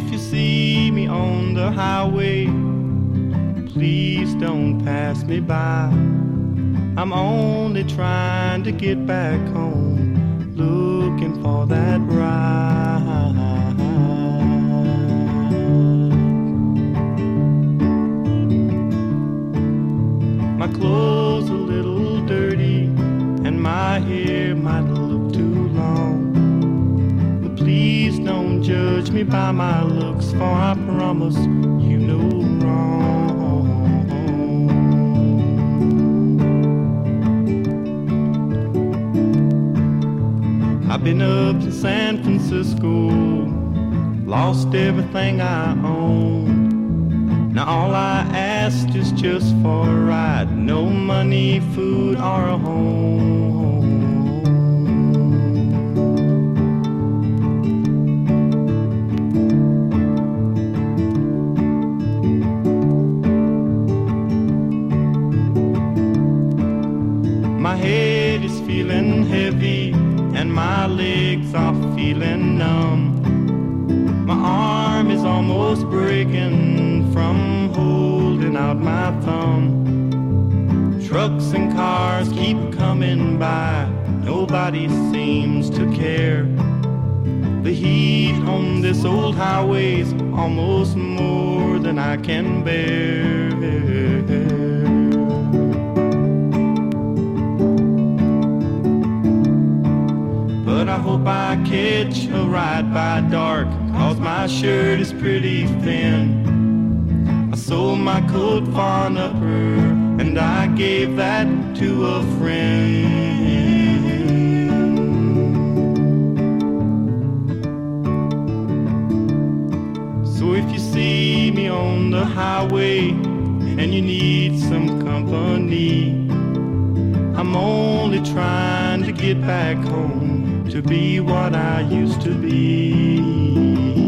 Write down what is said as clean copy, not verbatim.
if you see me on the highway, please don't pass me by. I'm only trying to get back home, looking for that ride. My clothes a little dirty and my hair might look too long, but please don't judge me by my looks, for I promise you no wrong. I've been up in San Francisco, lost everything I own. Now all I ask is just for a ride, no money, food, or a home. My head is feeling heavy and my legs are feeling numb. My arm is almost breaking from holding out my thumb. Trucks and cars keep coming by, nobody seems to care. The heat on this old highway's almost more than I can bear. But I hope I catch a ride by dark, 'cause my shirt is pretty thin. I sold my coat for an upper, and I gave that to a friend. So if you see me on the highway and you need some company, I'm only trying to get back home to be what I used to be.